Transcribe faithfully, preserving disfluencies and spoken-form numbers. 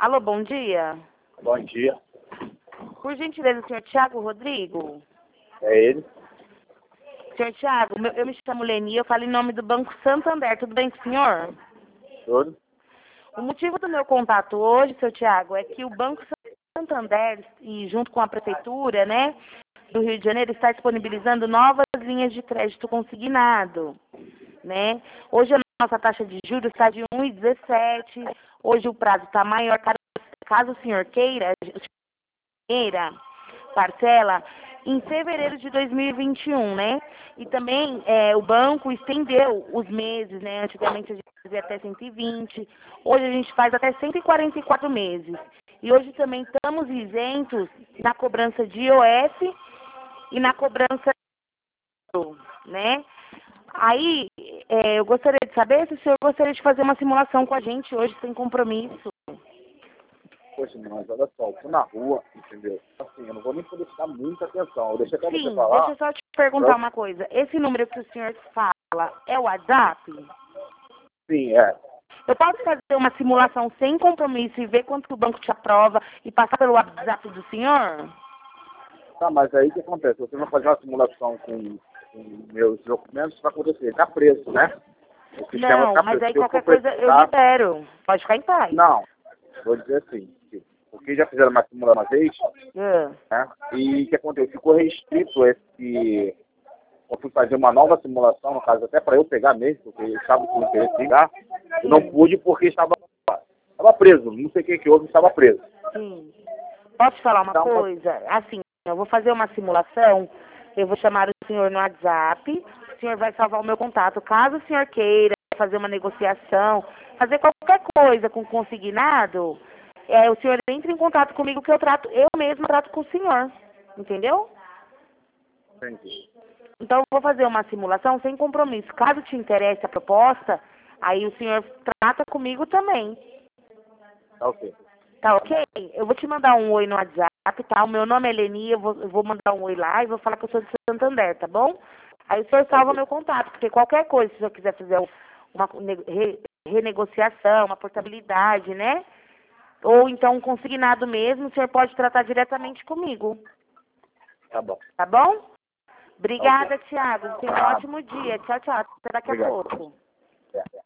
Alô, bom dia. Bom dia. Por gentileza, o senhor Tiago Rodrigo? É ele? Senhor Tiago, meu- eu me chamo Leni, eu falo em nome do Banco Santander. Tudo bem com o senhor? Tudo? O motivo do meu contato hoje, seu Tiago, é que o Banco Santander, e junto com a Prefeitura, né, do Rio de Janeiro, está disponibilizando novas linhas de crédito consignado, né? Hoje a nossa taxa de juros está de um vírgula dezessete, hoje o prazo está maior. Caso, caso o senhor queira, o senhor queira parcela em fevereiro de dois mil e vinte e um, né? E também é, o banco estendeu os meses, né? Antigamente a gente fazia até cento e vinte, hoje a gente faz até cento e quarenta e quatro meses. E hoje também estamos isentos na cobrança de I O F e na cobrança, né? Aí, é, eu gostaria de saber se o senhor gostaria de fazer uma simulação com a gente hoje, sem compromisso. Poxa, mas olha só, eu tô na rua, entendeu? Assim, eu não vou nem poder te dar muita atenção. Eu deixo até você Sim, falar. deixa eu só te perguntar Eu... uma coisa. Esse número que o senhor fala é o WhatsApp? Sim, é. Eu posso fazer uma simulação sem compromisso e ver quanto o banco te aprova e passar pelo WhatsApp do senhor? Tá, mas aí o que acontece? Você vai fazer uma simulação com, com meus documentos, vai acontecer. Tá preso, né? O sistema Não, tá mas preso. aí Se eu qualquer for coisa eu precisar... libero. Pode ficar em paz. Não, vou dizer assim. que- Porque já fizeram uma simulação uma vez, Ah, né? E o que aconteceu? Ficou restrito esse... Eu fui fazer uma nova simulação, no caso, até para eu pegar mesmo, porque eu estava com interesse em pegar. Eu não sim, pude porque estava, estava preso. Não sei o que que houve, estava preso. sim. Posso te falar uma Então, coisa? Assim, eu vou fazer uma simulação, eu vou chamar o senhor no WhatsApp, o senhor vai salvar o meu contato. Caso o senhor queira fazer uma negociação, fazer qualquer coisa com consignado, é, o senhor entra em contato comigo que eu trato, eu mesmo trato com o senhor. Entendeu? entendi. Então, eu vou fazer uma simulação sem compromisso. Caso te interesse a proposta, aí o senhor trata comigo também. Tá ok. Tá ok? Eu vou te mandar um oi no WhatsApp, tá? O meu nome é Leni, eu vou, eu vou mandar um oi lá e vou falar que eu sou de Santander, tá bom? Aí o senhor Tá salva ok. meu contato, porque qualquer coisa, se o senhor quiser fazer um- uma ne- re- renegociação, uma portabilidade, né? Ou então um consignado mesmo, o senhor pode tratar diretamente comigo, Tá bom. tá bom? Tá ok. Obrigada, Thiago. Tenha um Ah, ótimo dia. Tchau, tchau. Até daqui a obrigado. pouco. É.